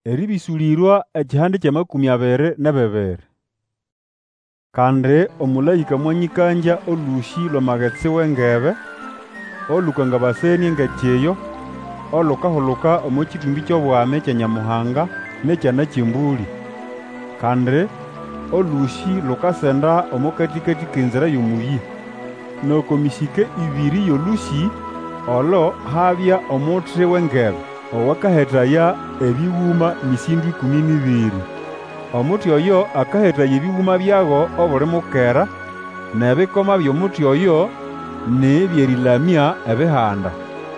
Eribisulirwa ekihande kya 22. Kandi omulayika mwanyikanja olushi lw'amagetsi w'engebe olukanga baseni ngekyeyo olukahuluka omu kitumbi ky'obwami kya Nyamuhanga n'ekyana ky'embuli. Kandi olushi lukasenda omu katikati k'enzira y'omuyi. Nuko misike ibiri y'olushi olo habya omuthi w'engebe owakahetaya ebiwuma misindu 12. Omuthi oyo akahetaya ebiwuma byago obuli mukera, n'ebikoma by'omuthi oyo nibyerilamya ebihanda.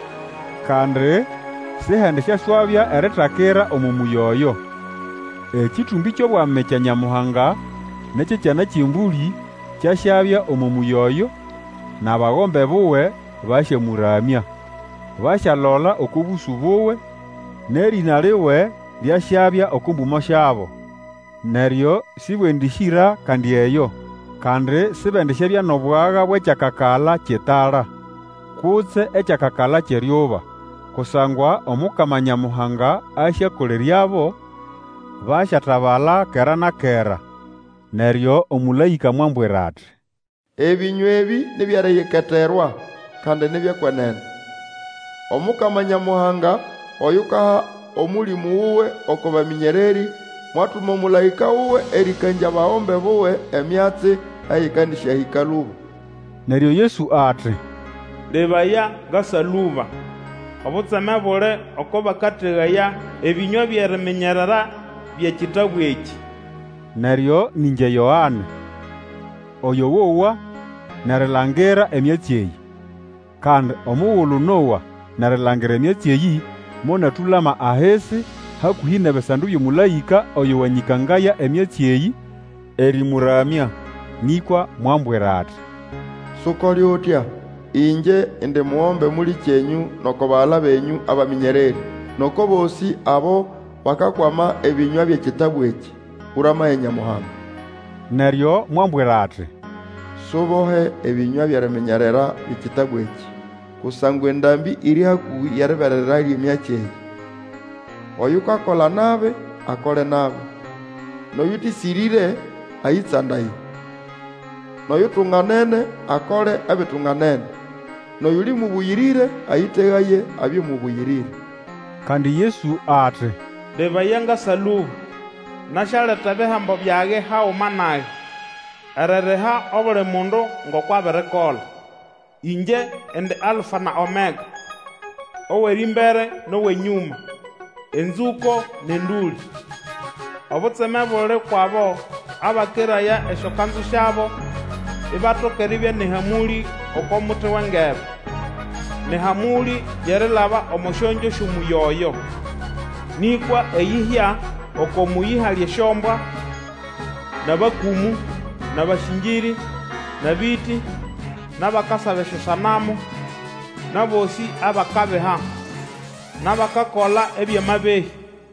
Kandi sihende syaswabya eritakira omu muyi oyo. Ekitumbi ky'obwami kya Nyamuhanga n'ekyekyana ky'embuli kyasyabya omu muyi oyo, n'abagombe buwe basyamuramya. Basyalola oku busu buwe, n'erina liwe lyasyabya oku mbumo syabo. Neryo sibwendishyira kandi eyo, kandi sibendisyabya n'obwaga bw'ekyakakala ky'etala, kutse ekyakakala ky'eryuba, kusangwa Omukama Nyamuhanga asyakoleryabo, basyatabala kera na kera. Neryo omulayika mwambwira ati, ebinywa ebi nibyareyeketerwa kandi nibyekwenene. Omukama Nyamuhanga oyukaha omulimu wuwe oko baminyereri, mwatuma omulayika wuwe erikanja abahombe buwe emyatsi eyikandisya hikaluba. Neryo Yesu ati, lebaya ngasaluba obutseme buli oko bakategaya ebinywa byerimenyerera by'ekitabu eki. Neryo ninje Yohane oyo wowa narilangira emyatsi eyi. Kandi omuwulu Nowa narilangira emyatsi eyi monatulama ahesi hakuhi n'ebisandu by'omulayika oyo wanyikangaya emyatsi eyi erimuramya. Nikwa mwambwira ati, sukoli utya, inje indi muwombe muli kyenyu noko baala benyu abaminyereri, noko bosi abo bakakwama ebinywa by'ekitabu eki, uramaye Nyamuhanga. Neryo mwambwira ati, subohe ebinywa byerimenyerera by'ekitabu eki, kusangwa endambi iri hakuhi yeriberera ly'emyatsi eyi. Oyukakola nabi akole nabi, noyutisirire ayitsandaye, noyutunganene akole ebitunganene, noyuli mubuyirire ayitegaye abye mubuyirire. Kandi Yesu ati, lebaya ngasaluba nasyaleta ebihambo byage hauma naye, ereriha obuli mundu ngokwabirikola. Inje indi Alfa na Omega, ow'erimbere n'ow'enyuma, enzuko n'enduli. Obutseme buli kwabo abakiraya esyokanzu syabo ibatoka eribya nehamuli ok'omuthi w'engebe, nehamuli yerilaba omu syonjo sy'omuyi oyo. Nikwa eyihya ok'omuyi hali esyombwa, n'abakumu, n'abashinjiri, n'abiti, n'abakasaba esyosanamu, n'abosi abakabiha, n'abakakola eby'amabehi.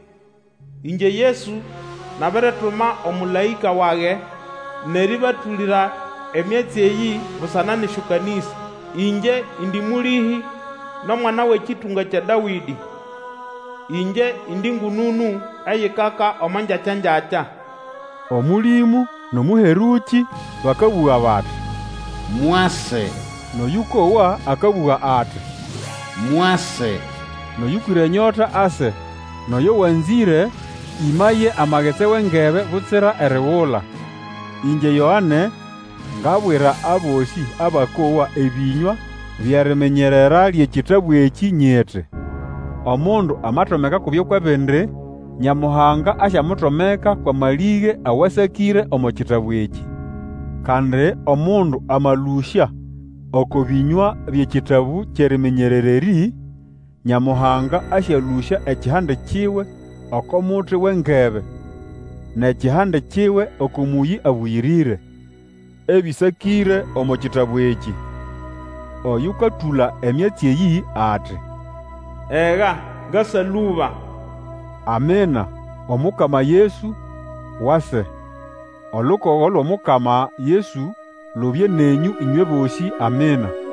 Inje Yesu nabirituma omulayika wage neribatulira emyatsi eyi busana n'esyokanisa. Inje indi mulihi n'omwana w'ekitunga kya Dawidi. Inje indi ngununu eyikaka omu njakya-njakya. Omulimu n'omuheruki bakabugha bati, mwase. Noyukowa akabugha ati, mwase. Noyukwire enyota ase, noyo wanzire imaye amagetsi w'engebe butsira eriwula. Inje Yohane ngabwira abosi abakowa ebinywa byerimenyerera ly'ekitabu eki nyiti, omundu amatomeka kubyo kw'ebindi, Nyamuhanga asyamutomeka kwa malige awasakire omu kitabu eki. Kandi omundu amalusya oko binywa by'ekitabu ky'erimenyerera, Nyamuhanga asyalusya ekihande kiwe oko muthi w'engebe, n'ekihande kiwe oko muyi abuyirire, ebisakire omu kitabu eki. Oyukatula emyatsi eyi ati, ega ngasaluba. Amina. Omukama Yesu wase. Olukogo lw'Omukama Yesu lubye nenyu inywe bosi. Amina.